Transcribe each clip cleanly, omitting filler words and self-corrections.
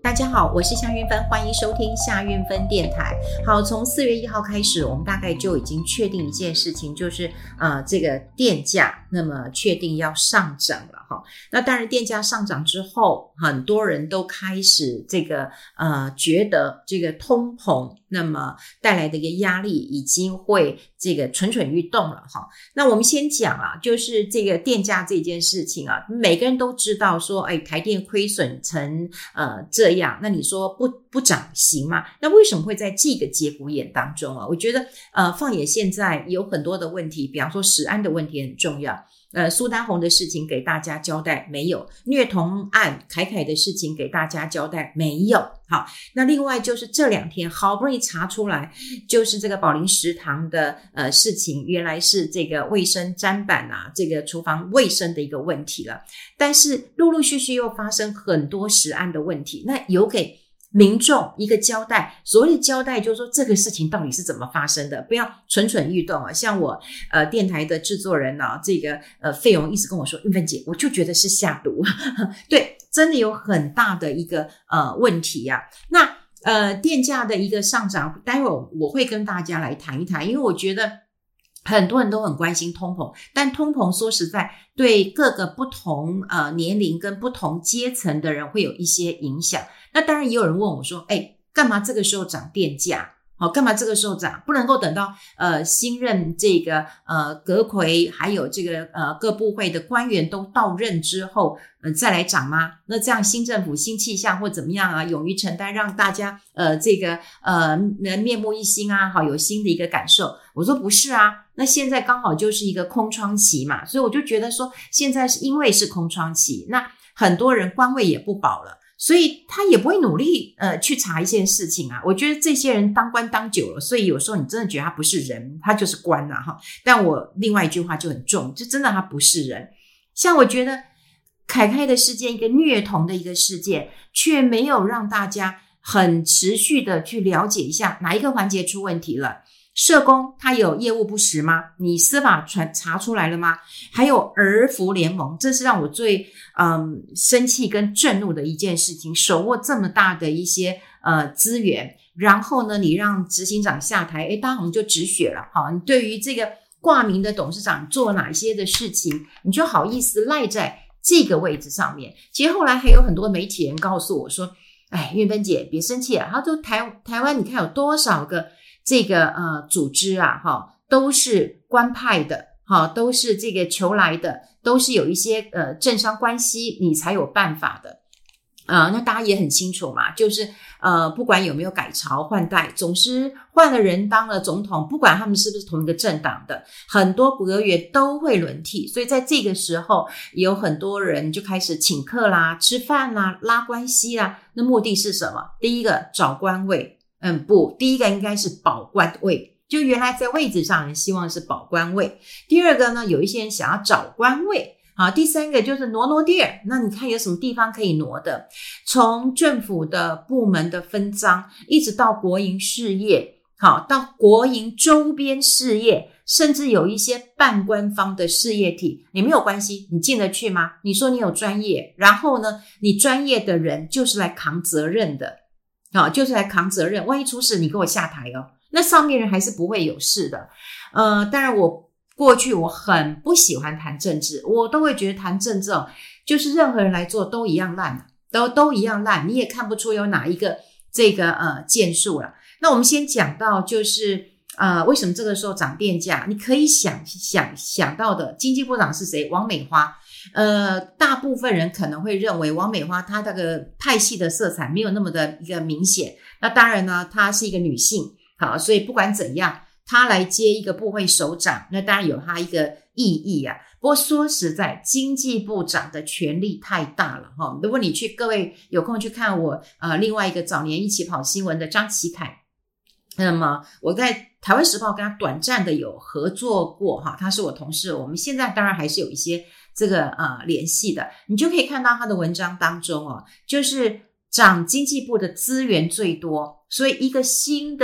大家好，我是夏运芬，欢迎收听夏运芬电台。好，从4月1号开始，我们大概就已经确定一件事情，就是这个电价那么确定要上涨了哈。那当然电价上涨之后，很多人都开始这个觉得这个通膨那么带来的一个压力已经会这个蠢蠢欲动了哈。那我们先讲就是这个电价这件事情每个人都知道说台电亏损成这样，那你说不涨行吗？那为什么会在这个节骨眼当中我觉得放眼现在有很多的问题，比方说食安的问题很重要，苏丹红的事情给大家交代没有？虐童案凯凯的事情给大家交代没有？好，那另外就是这2天好不容易查出来，就是这个宝林食堂的事情，原来是这个卫生砧板这个厨房卫生的一个问题了，但是陆陆续续又发生很多食安的问题，那有给民众一个交代，所谓的交代就是说这个事情到底是怎么发生的，不要蠢蠢欲动像我电台的制作人这个费勇一直跟我说，运芬姐，我就觉得是下毒对，真的有很大的一个问题那电价的一个上涨，待会儿我会跟大家来谈一谈，因为我觉得很多人都很关心通膨，但通膨说实在对各个不同年龄跟不同阶层的人会有一些影响。那当然也有人问我说干嘛这个时候涨电价？干嘛这个时候涨？不能够等到新任这个阁揆还有这个各部会的官员都到任之后再来涨吗？那这样新政府新气象或怎么样勇于承担，让大家这个能面目一新好有新的一个感受。我说不是那现在刚好就是一个空窗期嘛，所以我就觉得说现在是因为是空窗期，那很多人官位也不保了，所以他也不会努力去查一件事情我觉得这些人当官当久了，所以有时候你真的觉得他不是人，他就是官但我另外一句话就很重，就真的他不是人。像我觉得凯凯的事件，一个虐童的一个事件，却没有让大家很持续的去了解一下哪一个环节出问题了。社工他有业务不实吗？你司法查出来了吗？还有儿福联盟，这是让我最生气跟震怒的一件事情，手握这么大的一些资源，然后呢你让执行长下台大家好像就止血了你对于这个挂名的董事长做哪些的事情，你就好意思赖在这个位置上面。其实后来还有很多媒体人告诉我说运芬姐别生气他说台湾你看有多少个这个组织都是官派的都是这个求来的，都是有一些政商关系你才有办法的那大家也很清楚嘛，就是不管有没有改朝换代，总是换了人当了总统，不管他们是不是同一个政党的，很多阁员都会轮替，所以在这个时候有很多人就开始请客啦、吃饭啦、拉关系啦，那目的是什么？第一个找官位不，第一个应该是保官位，就原来在位置上人希望是保官位。第二个呢，有一些人想要找官位第三个就是挪地儿，那你看有什么地方可以挪的？从政府的部门的分赃，一直到国营事业到国营周边事业，甚至有一些半官方的事业体，你没有关系，你进得去吗？你说你有专业，然后呢你专业的人就是来扛责任的就是来扛责任，万一出事你给我下台那上面人还是不会有事的。当然我过去我很不喜欢谈政治，我都会觉得谈政治就是任何人来做都一样烂都一样烂，你也看不出有哪一个这个建树了。那我们先讲到就是为什么这个时候涨电价，你可以想到的经济部长是谁？王美花。大部分人可能会认为王美花她这个派系的色彩没有那么的一个明显，那当然呢她是一个女性所以不管怎样她来接一个部会首长，那当然有她一个意义不过说实在经济部长的权力太大了如果你各位有空去看我另外一个早年一起跑新闻的张启凯，那么我在台湾时报跟他短暂的有合作过他是我同事，我们现在当然还是有一些这个联系的，你就可以看到他的文章当中就是涨经济部的资源最多，所以一个新的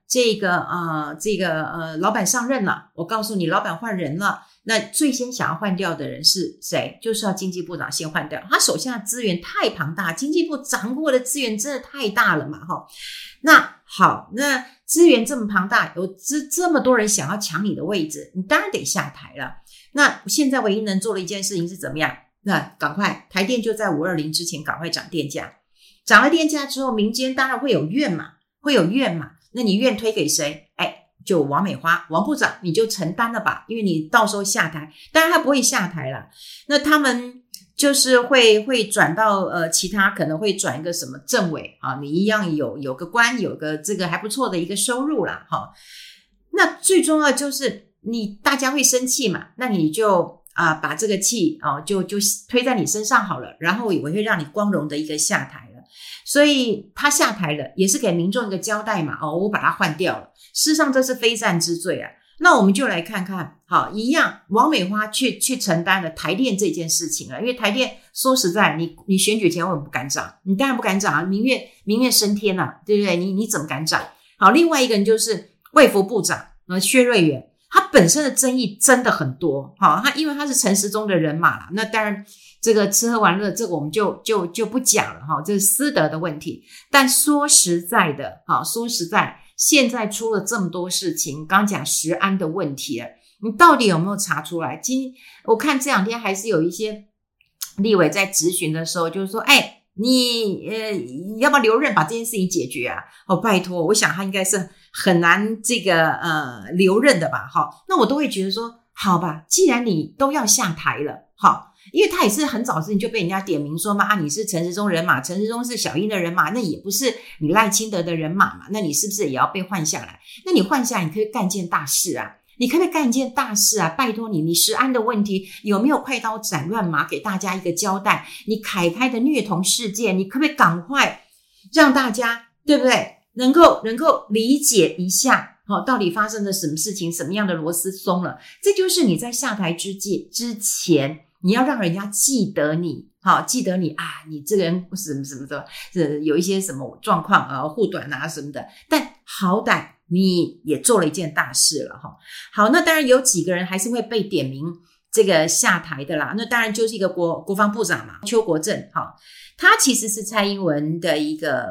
老板上任了，我告诉你老板换人了，那最先想要换掉的人是谁？就是要经济部长先换掉，他手下的资源太庞大，经济部掌握的资源真的太大了嘛那好，那资源这么庞大，有这么多人想要抢你的位置，你当然得下台了。那现在唯一能做的一件事情是怎么样？那赶快台电就在520之前赶快涨电价，涨了电价之后，民间当然会有怨嘛，那你怨推给谁？就王美花王部长你就承担了吧，因为你到时候下台，当然他不会下台啦，那他们就是会转到其他，可能会转一个什么政委啊，你一样有个官，有个这个还不错的一个收入啦那最重要就是大家会生气嘛，那你就把这个气就推在你身上好了，然后我会让你光荣的一个下台了。所以他下台了，也是给民众一个交代嘛我把他换掉了。事实上这是非战之罪啊。那我们就来看看，一样王美花去承担了台电这件事情了，因为台电说实在，你选举前我们不敢涨，你当然不敢涨啊，民怨升天了，对不对？你怎么敢涨？好，另外一个人就是卫福部长薛瑞元，他本身的争议真的很多，他因为他是陈时中的人马啦，那当然这个吃喝玩乐这个我们就不讲了这是私德的问题。但说实在，现在出了这么多事情，刚讲食安的问题了，你到底有没有查出来？我看这两天还是有一些立委在质询的时候就是说你要不要留任把这件事情解决啊？拜托，我想他应该是很难这个留任的吧那我都会觉得说好吧，既然你都要下台了因为他也是很早之前就被人家点名说嘛你是陈时中人马，陈时中是小英的人马，那也不是你赖清德的人马嘛，那你是不是也要被换下来？那你换下来你可以干件大事啊，你可不可以干一件大事啊？拜托你食安的问题有没有快刀斩乱麻给大家一个交代？你凯开的虐童事件，你可不可以赶快让大家对不对能够理解一下到底发生了什么事情，什么样的螺丝松了？这就是你在下台之前你要让人家记得你你这个人什么的有一些什么状况护短什么的，但好歹你也做了一件大事了好，那当然有几个人还是会被点名这个下台的啦，那当然就是一个国防部长嘛，邱国正他其实是蔡英文的一个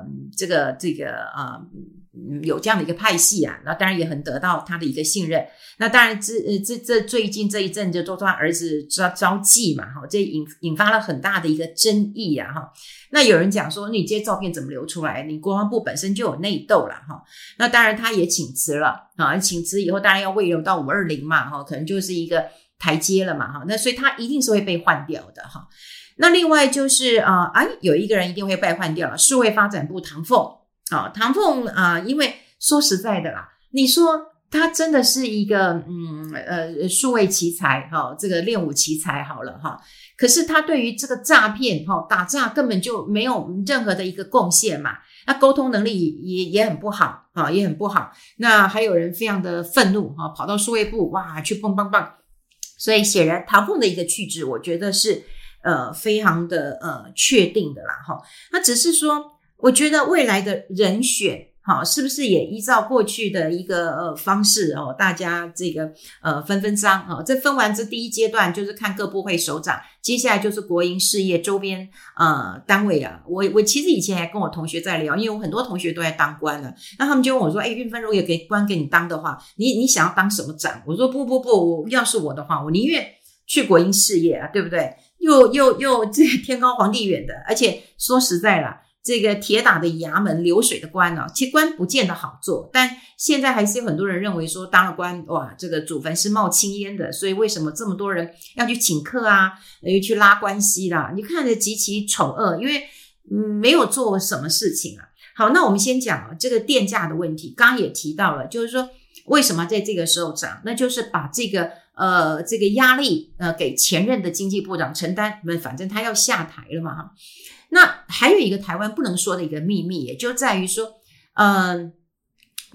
有这样的一个派系啊，那当然也很得到他的一个信任。那当然这最近这一阵就都他儿子招妓嘛这引发了很大的一个争议啊那有人讲说你这些照片怎么流出来，你国防部本身就有内斗啦那当然他也请辞了请辞以后当然要慰留到520嘛可能就是一个台阶了嘛那所以他一定是会被换掉的那另外就是有一个人一定会被换掉了，数位发展部唐凤唐凤因为说实在的啦，你说他真的是一个数位奇才这个练武奇才好了可是他对于这个诈骗打诈根本就没有任何的一个贡献嘛，那沟通能力也很不好那还有人非常的愤怒跑到数位部去蹦蹦蹦，所以显然唐凤的一个去职我觉得是非常的确定的啦那只是说我觉得未来的人选是不是也依照过去的一个方式大家这个分章这分完这第一阶段就是看各部会首长，接下来就是国营事业周边单位啊。我其实以前还跟我同学在聊，因为我很多同学都在当官了，那他们就问我说运芬如果有给官给你当的话，你想要当什么长？我说不，要是我的话我宁愿去国营事业啊，对不对？又这天高皇帝远的，而且说实在啦，这个铁打的衙门流水的官其实官不见得好做，但现在还是有很多人认为说当了官这个祖坟是冒青烟的，所以为什么这么多人要去请客又去拉关系啦？你看着极其丑恶，因为没有做什么事情好，那我们先讲这个电价的问题，刚刚也提到了，就是说为什么在这个时候涨，那就是把这个压力给前任的经济部长承担，反正他要下台了嘛那还有一个台湾不能说的一个秘密，也就在于说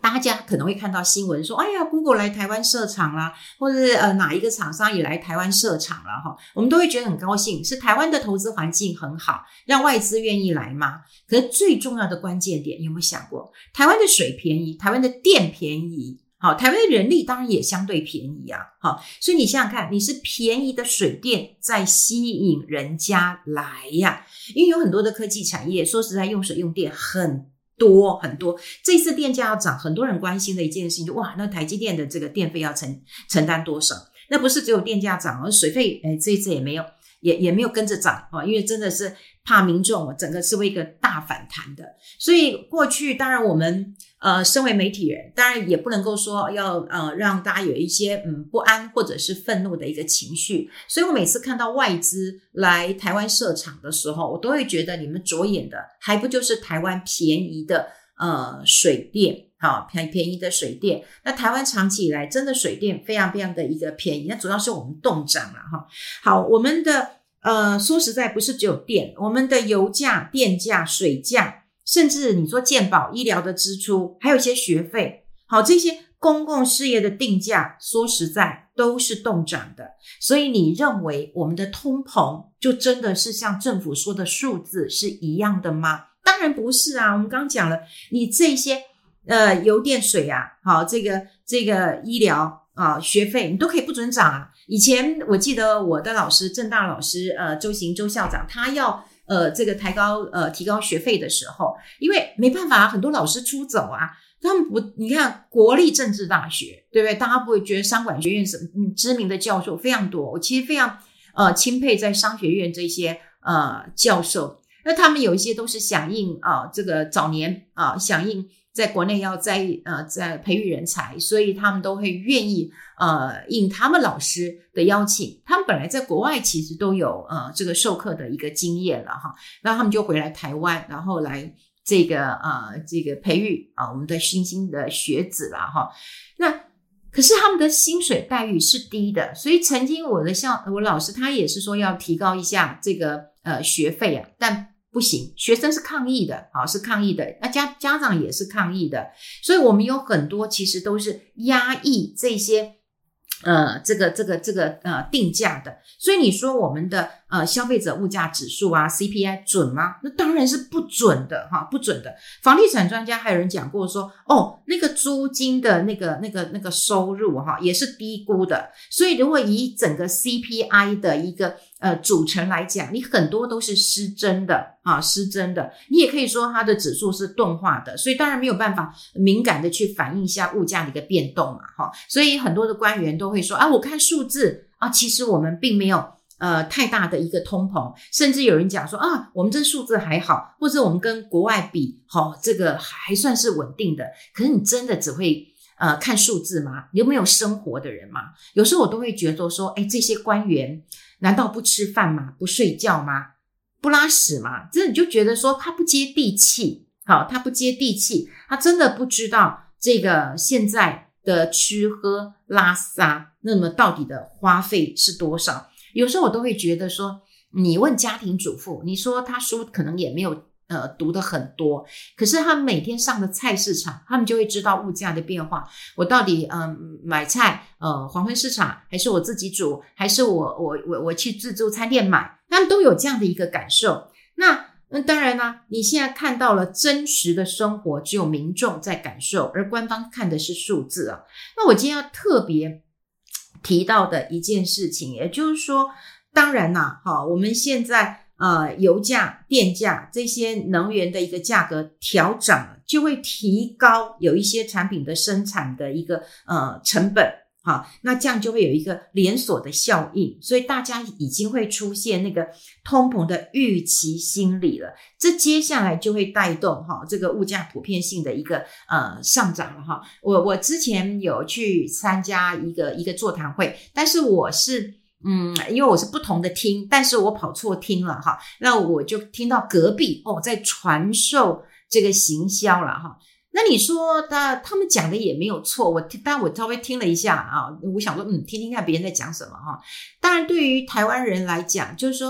大家可能会看到新闻说，哎呀 Google 来台湾设厂啦，或者是哪一个厂商也来台湾设厂了哈，我们都会觉得很高兴，是台湾的投资环境很好，让外资愿意来吗？可是最重要的关键点，你有没有想过，台湾的水便宜，台湾的电便宜，好，台湾的人力当然也相对便宜啊，好，所以你想想看，你是便宜的水电在吸引人家来呀，因为有很多的科技产业，说实在用水用电很多，这次电价要涨，很多人关心的一件事情就哇，那台积电的这个电费要承担多少？那不是只有电价涨，而水费这一次也没有跟着涨啊，因为真的是怕民众整个是会一个大反弹的。所以过去当然我们身为媒体人，当然也不能够说要让大家有一些不安或者是愤怒的一个情绪。所以我每次看到外资来台湾设厂的时候，我都会觉得你们着眼的还不就是台湾便宜的水电，好，便宜的水电。那台湾长期以来真的水电非常非常的一个便宜，那主要是我们冻涨了哈。好，我们的说实在不是只有电，我们的油价、电价、水价，甚至你说健保、医疗的支出，还有一些学费，好，这些公共事业的定价，说实在都是冻涨的。所以你认为我们的通膨就真的是像政府说的数字是一样的吗？当然不是啊，我们刚刚讲了，你这些油电水啊，好，这个医疗学费你都可以不准涨啊。以前我记得我的老师政大老师周校长，他要这个提高学费的时候，因为没办法，很多老师出走啊，他们不，你看国立政治大学，对不对？大家不会觉得商管学院是知名的教授非常多，我其实非常钦佩在商学院这些教授，那他们有一些都是响应这个早年响应在国内要在培育人才，所以他们都会愿意应他们老师的邀请，他们本来在国外其实都有这个授课的一个经验了哈，那他们就回来台湾，然后来这个培育我们的新的学子啦哈。那可是他们的薪水待遇是低的，所以曾经我老师他也是说要提高一下这个学费啊，但不行，学生是抗议的，是抗议的，那家长也是抗议的，所以我们有很多其实都是压抑这些这个定价的。所以你说我们的消费者物价指数啊 CPI 准吗？那当然是不准的哈，不准的。房地产专家还有人讲过说，那个租金的那个收入哈也是低估的。所以如果以整个 CPI 的一个组成来讲，你很多都是失真的失真的。你也可以说它的指数是钝化的，所以当然没有办法敏感的去反映一下物价的一个变动嘛所以很多的官员都会说我看数字其实我们并没有太大的一个通膨，甚至有人讲说我们这数字还好，或者我们跟国外比这个还算是稳定的。可是你真的只会看数字吗？你有没有生活的人吗？有时候我都会觉得说这些官员难道不吃饭吗？不睡觉吗？不拉屎吗？真的你就觉得说他不接地气，他不接地气，他真的不知道这个现在的吃喝拉撒那么到底的花费是多少。有时候我都会觉得说，你问家庭主妇，你说他书可能也没有读得很多，可是他们每天上的菜市场，他们就会知道物价的变化。我到底买菜黄昏市场，还是我自己煮，还是我去自助餐店买，他们都有这样的一个感受。那当然啦，你现在看到了真实的生活只有民众在感受，而官方看的是数字那我今天要特别提到的一件事情，也就是说，当然啦我们现在油价、电价这些能源的一个价格调涨了，就会提高有一些产品的生产的一个成本那这样就会有一个连锁的效应，所以大家已经会出现那个通膨的预期心理了，这接下来就会带动这个物价普遍性的一个上涨了我之前有去参加一个座谈会，但是我是因为我是不同的厅，但是我跑错厅了那我就听到隔壁在传授这个行销了那你说他们讲的也没有错，当然我稍微听了一下我想说听听看别人在讲什么当然对于台湾人来讲，就是说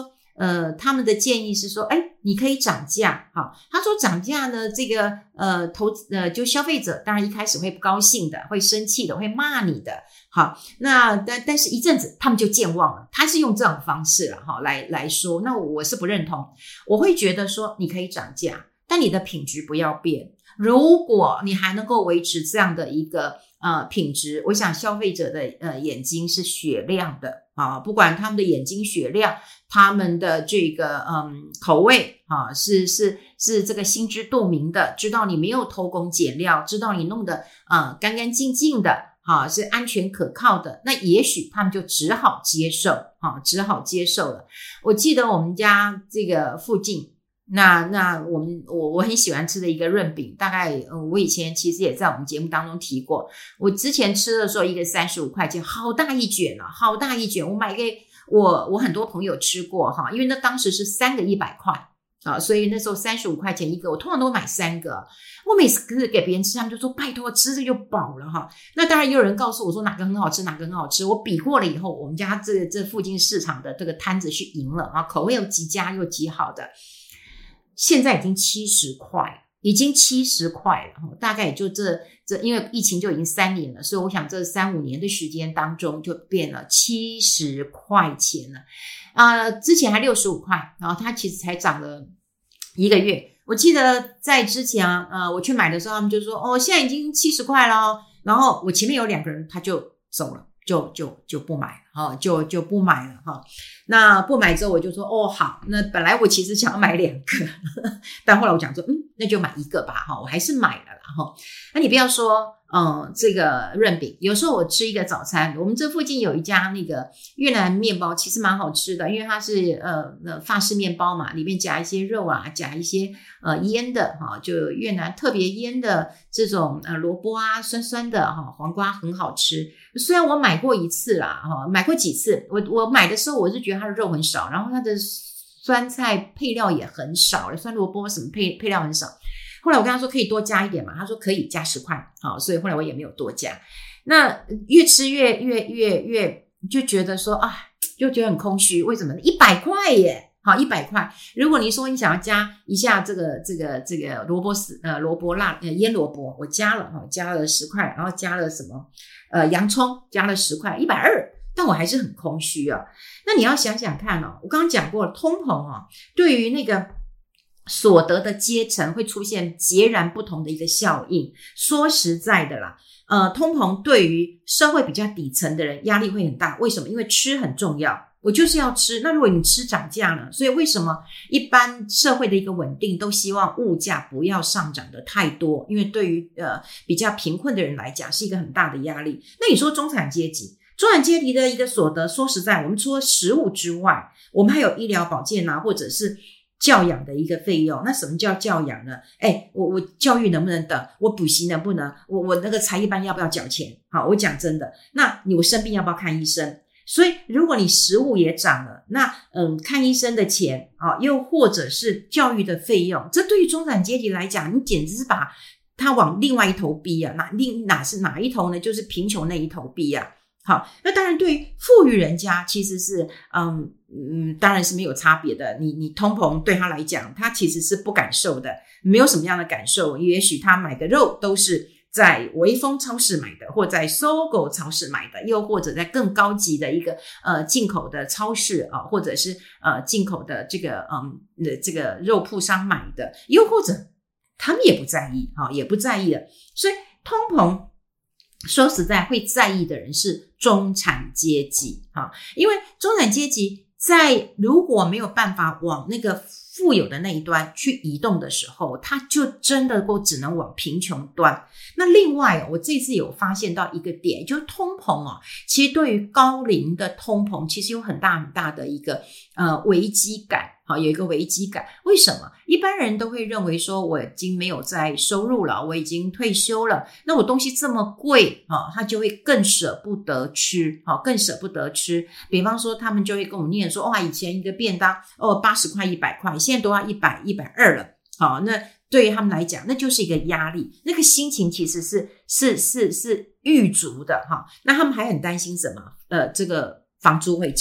他们的建议是说，你可以涨价，好，他说涨价呢，这个就消费者当然一开始会不高兴的，会生气的，会骂你的，好，那但是一阵子他们就健忘了，他是用这种方式了哈来说，那我是不认同，我会觉得说你可以涨价，但你的品质不要变。如果你还能够维持这样的一个品质，我想消费者的眼睛是雪亮的啊，不管他们的眼睛雪亮，他们的这个口味啊是这个心知肚明的，知道你没有偷工减料，知道你弄得干干净净的是安全可靠的，那也许他们就只好接受了。我记得我们家这个附近那我很喜欢吃的一个润饼，大概我以前其实也在我们节目当中提过，我之前吃的时候一个35块钱，好大一卷啊，好大一卷，我买给我很多朋友吃过哈，因为那当时是3个100块啊，所以那时候35块钱一个，我通常都买3个。我每次给别人吃，他们就说拜托吃这就饱了哈。那当然也有人告诉我说哪个很好吃，哪个很好吃。我比过了以后，我们家这附近市场的这个摊子去赢了啊，口味又极佳又极好的。现在已经70块了，大概也就这因为疫情就已经3年了，所以我想这3-5年的时间当中就变了70块钱了。之前还65块，然后它其实才涨了1个月。我记得在之前我去买的时候，他们就说现在已经70块了，然后我前面有2个人他就走了，就不买了就不买了哈。那不买之后我就说好，那本来我其实想要买2个但后来我讲说那就买1个吧哈，我还是买了啦哈。那你不要说这个润饼，有时候我吃一个早餐，我们这附近有一家那个越南面包，其实蛮好吃的，因为它是法式面包嘛，里面夹一些肉啊，夹一些腌的哈，就越南特别腌的这种萝卜啊，酸酸的哈，黄瓜很好吃。虽然我买过一次啦哈，买过几次，我买的时候我是觉得它的肉很少，然后它的酸菜配料也很少，酸萝卜什么配料很少。后来我跟他说可以多加一点嘛，他说可以加10块，好，所以后来我也没有多加。那越吃越就觉得说就觉得很空虚，为什么呢？100块耶，好，100块。如果你说你想要加一下这个萝卜辣腌萝卜，我加了10块，然后加了什么洋葱加了10块，120，但我还是很空虚啊。那你要想想看我刚刚讲过了，通膨对于那个所得的阶层会出现截然不同的一个效应。说实在的啦，通膨对于社会比较底层的人压力会很大。为什么？因为吃很重要，我就是要吃。那如果你吃涨价呢？所以为什么一般社会的一个稳定都希望物价不要上涨的太多？因为对于比较贫困的人来讲是一个很大的压力。那你说中产阶级的一个所得，说实在，我们除了食物之外，我们还有医疗保健或者是教养的一个费用。那什么叫教养呢？我教育能不能等？我补习能不能？我那个才艺班要不要缴钱？好，我讲真的，那我生病要不要看医生？所以如果你食物也涨了，那看医生的钱又或者是教育的费用，这对于中产阶级来讲，你简直是把它往另外一头逼啊！哪一头呢？就是贫穷那一头逼啊！好，那当然对于富裕人家其实是当然是没有差别的。你通膨对他来讲，他其实是不感受的，没有什么样的感受。也许他买个肉都是在微风超市买的，或在SOGO超市买的，又或者在更高级的一个进口的超市或者是进口的这个肉铺商买的，又或者他们也不在意也不在意的。所以通膨说实在会在意的人是中产阶级因为中产阶级在如果没有办法往那个富有的那一端去移动的时候，他就真的只能往贫穷端。那另外我这次有发现到一个点，就是通膨其实对于高龄的通膨其实有很大很大的一个危机感有一个危机感。为什么？一般人都会认为说我已经没有再收入了，我已经退休了，那我东西这么贵他就会更舍不得吃更舍不得吃。比方说他们就会跟我念说以前一个便当80块100块，现在都要100 120了那对于他们来讲那就是一个压力，那个心情其实是郁卒的那他们还很担心什么这个房租会涨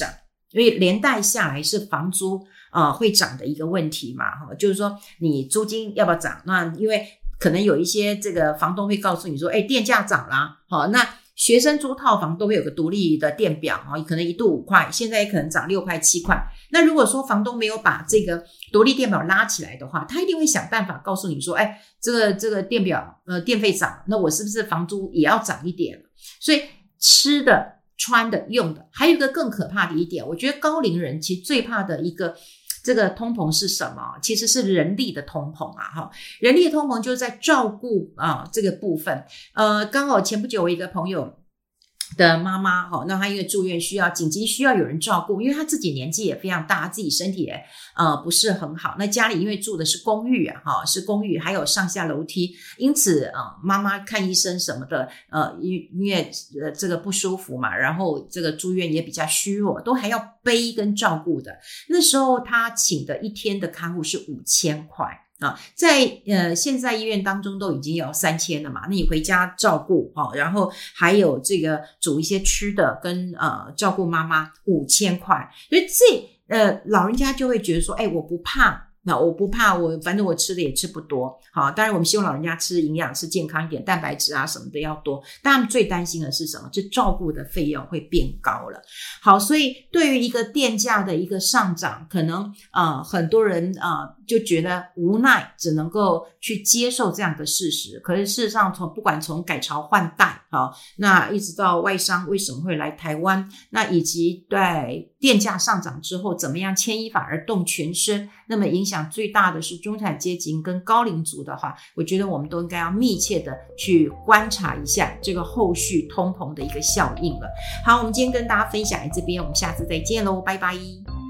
因为连带下来是房租会涨的一个问题嘛，就是说你租金要不要涨？那因为可能有一些这个房东会告诉你说，电价涨啦，那学生租套房都会有个独立的电表，可能1度5块，现在也可能涨6块7块。那如果说房东没有把这个独立电表拉起来的话，他一定会想办法告诉你说，这个电表电费涨，那我是不是房租也要涨一点？所以吃的、穿的、用的，还有一个更可怕的一点，我觉得高龄人其实最怕的一个这个通膨是什么？其实是人力的通膨啊，人力的通膨就是在照顾这个部分。刚好前不久我一个朋友的妈妈，那她因为住院紧急需要有人照顾，因为她自己年纪也非常大，自己身体也不是很好。那家里因为住的是公寓是公寓，还有上下楼梯，因此妈妈看医生什么的，因为这个不舒服嘛，然后这个住院也比较虚弱，都还要背跟照顾的。那时候她请的一天的看护是5000块。在现在医院当中都已经有3000了嘛，那你回家照顾然后还有这个煮一些吃的跟照顾妈妈5000块，所以老人家就会觉得说，我不怕，反正我吃的也吃不多。当然我们希望老人家吃营养是健康一点，蛋白质什么的要多，但他们最担心的是什么？就照顾的费用会变高了。好，所以对于一个电价的一个上涨，可能很多人就觉得无奈，只能够去接受这样的事实。可是事实上不管从改朝换代那一直到外商为什么会来台湾，那以及对电价上涨之后怎么样牵一发而动全身，那么影响最大的是中产阶级跟高龄族的话，我觉得我们都应该要密切的去观察一下这个后续通膨的一个效应了。好，我们今天跟大家分享在这边，我们下次再见咯，拜拜。